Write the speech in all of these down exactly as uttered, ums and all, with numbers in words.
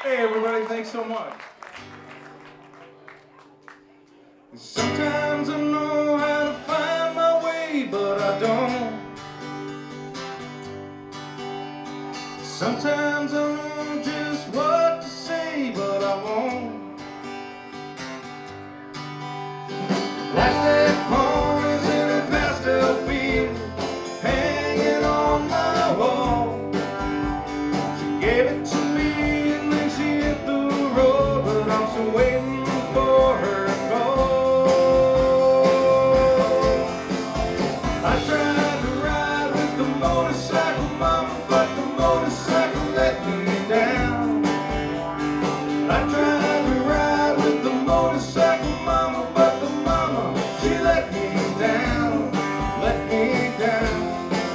Hey everybody, thanks so much. Sometimes I know how to find my way, but I don't. Sometimes I know just what to say, but I won't. Plastic ponies in a pastel field, hanging on my wall. She gave it to me and then she hit the road, but I'm still waiting for her to call. I tried to ride with the motorcycle mama, but the motorcycle let me down. I tried to ride with the motorcycle mama, but the mama, she let me down, let me down.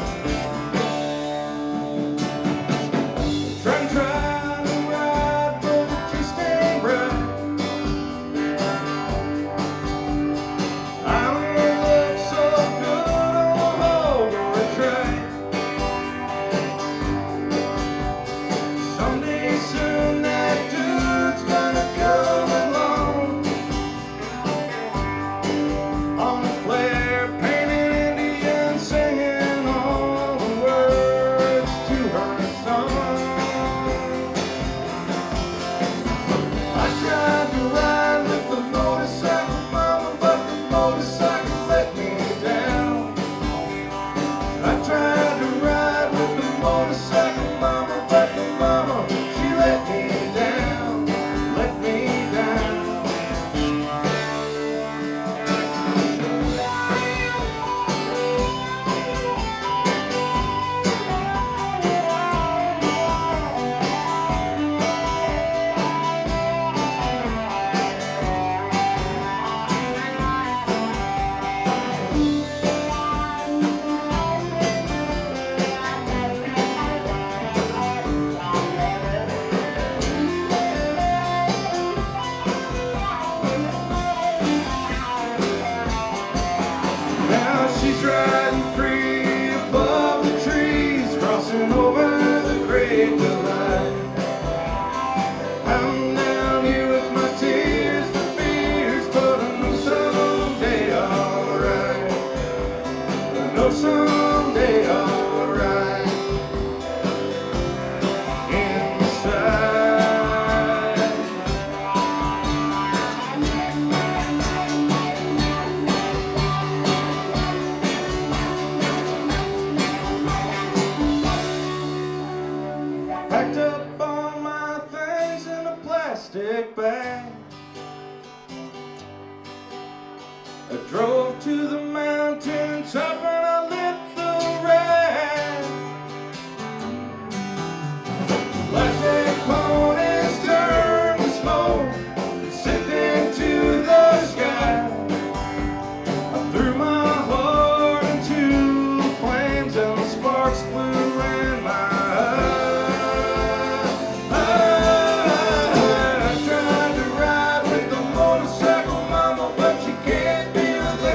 Try and try to ride, but it just ain't right. I don't look so good on the whole track. Someday soon that dude's gonna come along on a flare, painted Indian, singing all the words to her song. I tried to ride with the motorcycle mama, but the motorcycle let me down. I tried to ride with the motorcycle mama, but the mama, she let me down, let me down. Now she's riding free above the trees, crossing over the great divide. I'm down here with my tears for fears, but I know someday I'll ride. I know someday I'll ride inside. Packed up all my things in a plastic bag. I drove to the mountain top and I lit the rag. Plastic ponies turn to smoke, sent into the sky. I threw my heart into the flames and the sparks flew in my eyes. I tried to ride with the motorcycle mama, but she can't be with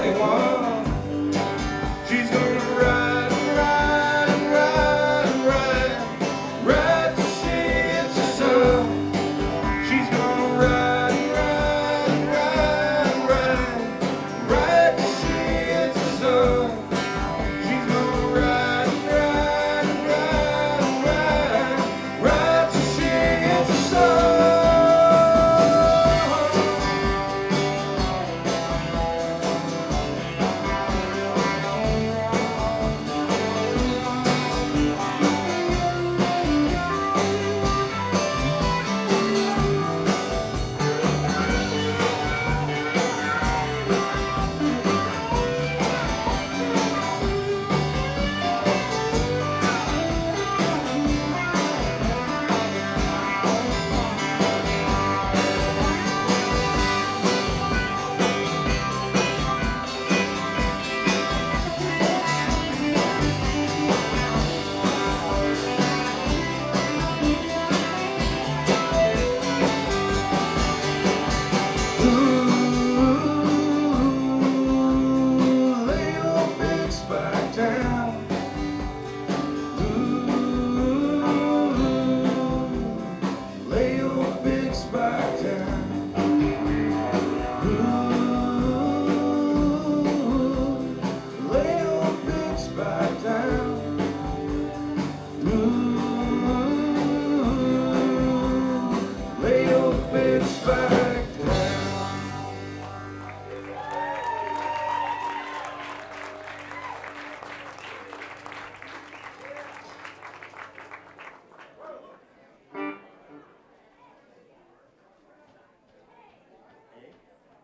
big spider.